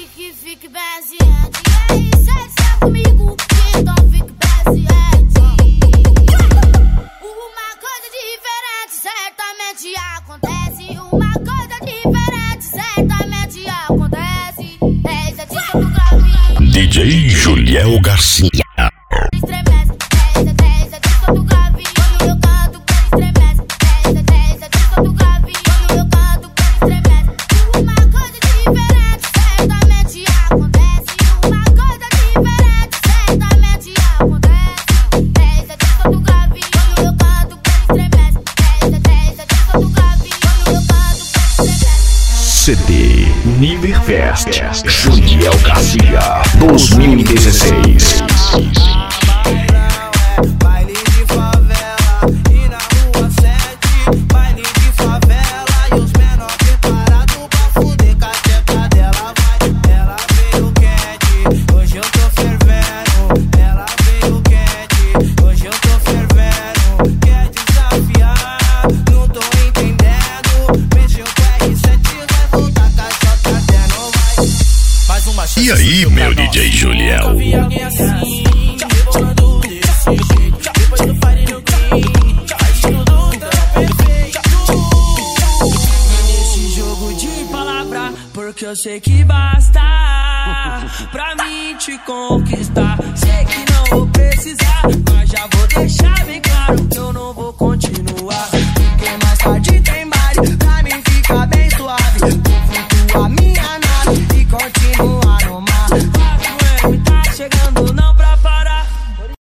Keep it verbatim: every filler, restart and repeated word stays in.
quero que fique baseante. E aí, sai, sai comigo, então fique baseante. Uma coisa diferente certamente acontece. Uma coisa diferente certamente acontece. Eis a dica do grave. D J Juliel Garcia. Estremece, eis a, eis a dica do grave. Quando eu canto, quando estremece. Eis a, eis a dica do grave. Quando eu canto, quando estremece. Uma coisa diferente certamente acontece. Uma coisa diferente certamente acontece. Eis a dica do grave. Quando eu canto, quando estremece. Eis a, eis a dica do grave. Quando eu canto, quando estremece. C D Niverfest Juliel Garcia dois mil e dezesseis. Baile de favela e na rua sete, baile de favela e os menor preparados pra fuder com a teta dela. Vai, ela veio quente, hoje eu tô fervendo. Ela veio quente, hoje eu tô fervendo. Quer desafiar? Não tô entendendo. Mexeu com R sete, vai voltar com a chota dela. Vai, faz uma chance. E aí, meu D J Juliel? Nunca vi alguém assim, rebolando desse jeito. Depois do party no green, faz tudo tão perfeito. Nesse jogo de palavra, porque eu sei que basta pra mim te conquistar. Sei que não vou precisar, mas já vou deixar